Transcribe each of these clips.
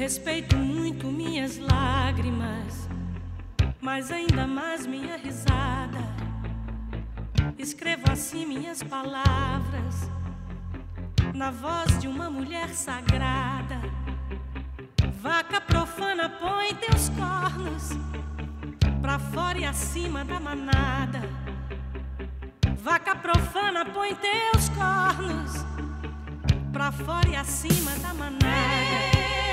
Respeito muito minhas lágrimas, mas ainda mais minha risada. Escrevo assim minhas palavras na voz de uma mulher sagrada. Vaca profana, põe teus cornos pra fora e acima da manada. Vaca profana, põe teus cornos pra fora e acima da manada.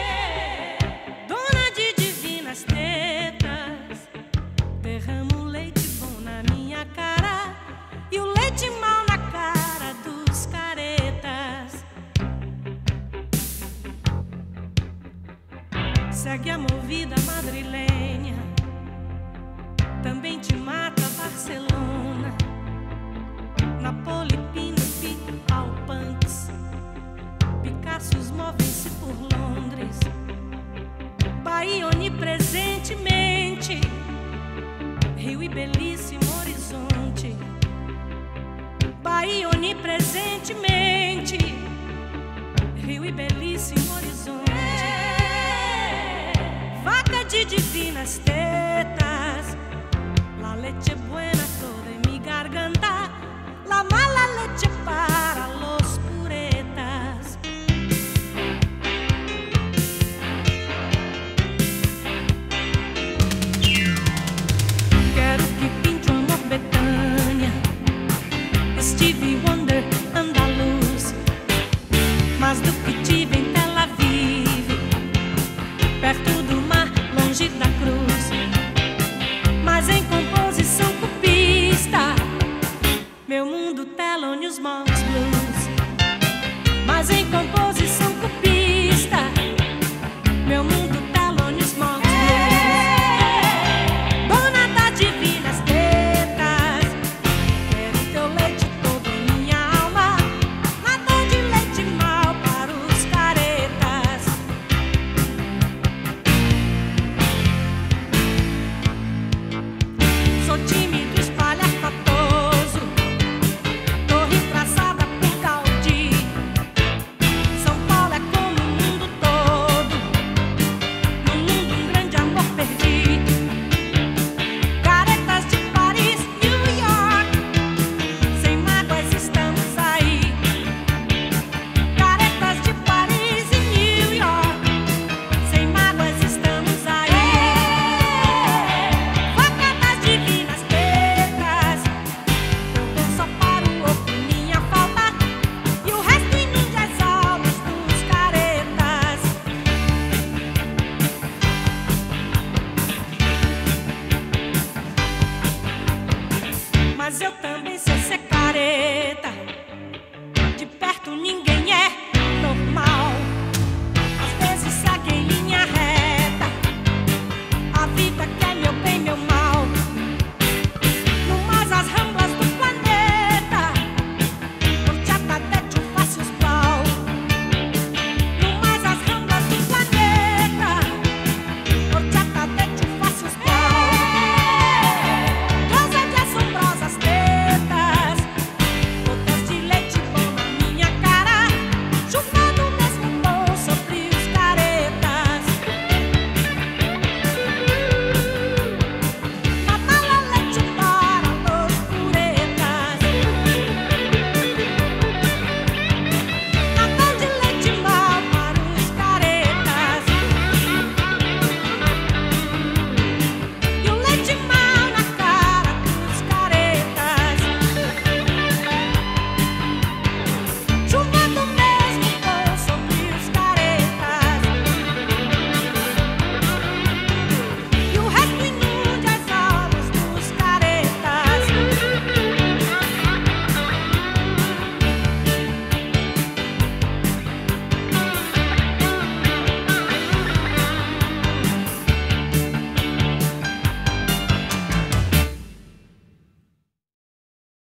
Dona de divinas tetas, derrama um leite bom na minha cara e o leite mau na cara dos caretas. Segue a movida madrilenha, também te mata Barcelona, Napoli, Pinupi, Alpantes, Picassos movem-se por Londres, Bahia onipresentemente, Rio e belíssimo horizonte. Bahia onipresentemente, Rio e belíssimo horizonte. Vaca de divinas tetas, la leche buena toda en mi garganta, la mala leche para los puretas. Quero que pinte o amor Betânia, Stevie Wonder, andaluz, mas do que tive em Tel Aviv, perto do mar, longe da cruz, mas em composição cupista, meu mundo Thelonious Monk Blues, mas em composição